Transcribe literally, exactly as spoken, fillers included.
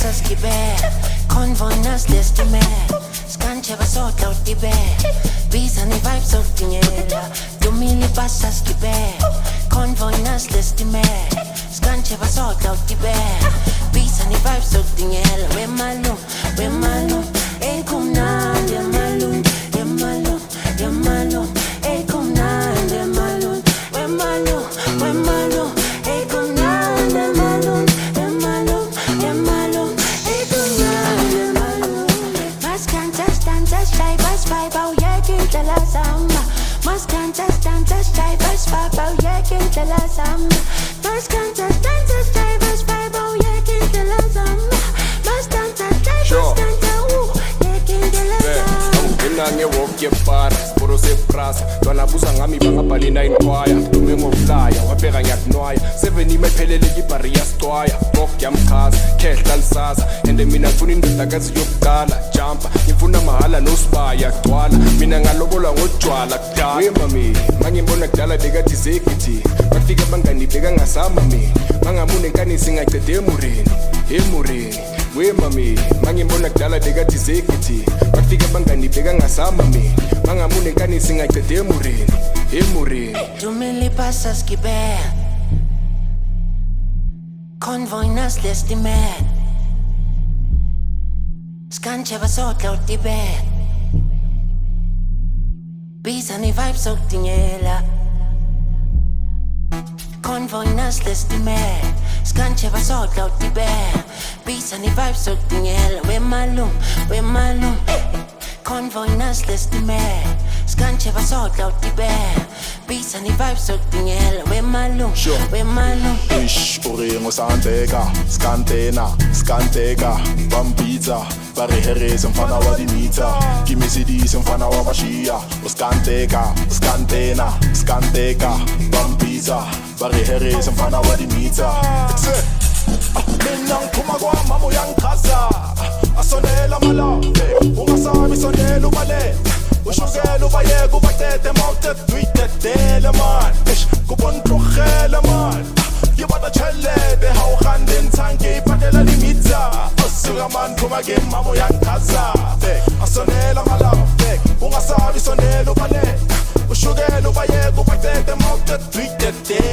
passa skibbe Convoy nas liste med Scanche va sotto di be Bisani vibes of dinera Du mili passa skibbe Convoy nas liste med Scanche va sotto di be Bisani vibes of dinera We malum, we malum E cum na, we malum We malum, we malum E cum na, we malum We malum, we malum E cum na, we malum We malum, we malum E cum na, we malum Mas cantas, tantas, shaibas, vaibau, yekin de la samba Mas cantas, tantas, shaibas, vaibau, yekin de la samba Mas cantas, tantas, shaibas, vaibau, yekin de la samba Mas tantas, shaibas, tantas, yekin de la samba Nge walk yepara, sporo seprasa Twana buza ngami bangabhali nine choir Dume ngoflya, wabheka ngiyakunwaya Seven imephelele kibhari yasitwaya Bok yamkhaza, khehla lisasa Ende mina ngifuna indodakazi yokuqala Jumpa, ngifuna mahala nosibaya kugcwala Mina ngalobolwa ngojwala kudala We mami, mangimbona kudala bekathi zegithi Bafika bangani beka ngasama mina Mangamune nkani singacede emurini Emurini We mami, mangimbona kudala bekathi zegithi Bafika bangani beka ngasama mina Mangamune nkani singacede emurini Emurini Dumili passa skibbe Convoy nas liste med Scanche va sotto di be Bisani vibes of dinera Convoy nas liste med Scanche va sotto di be Bisani vibes of dinera We malum, we malum Convoy nas liste med Scanche va sotto di be Bisani vibes of dinera We malum, we malum Ish, uringo santeka, skantena, skanteka Bambita, bariherese mfana wa dimita Kimisidisi mfana wa bashia Uskanteka, skantena, skanteka Bambita, bariherese mfana wa dimita Mina ngiphuma kwamama uyangichaza Asonela malabe, ungasami sonela ubale Ushukela ubayeka ubatete mawutete duyitetele man Ish, kubona utlogele man Ngibada chelede hawuhande nithange iphatela limita Usuka man phuma ke mama uyangichaza Asonela malabe, ungasabi sonela ubale Ushukela ubayeka ubatete mawutete duyitetele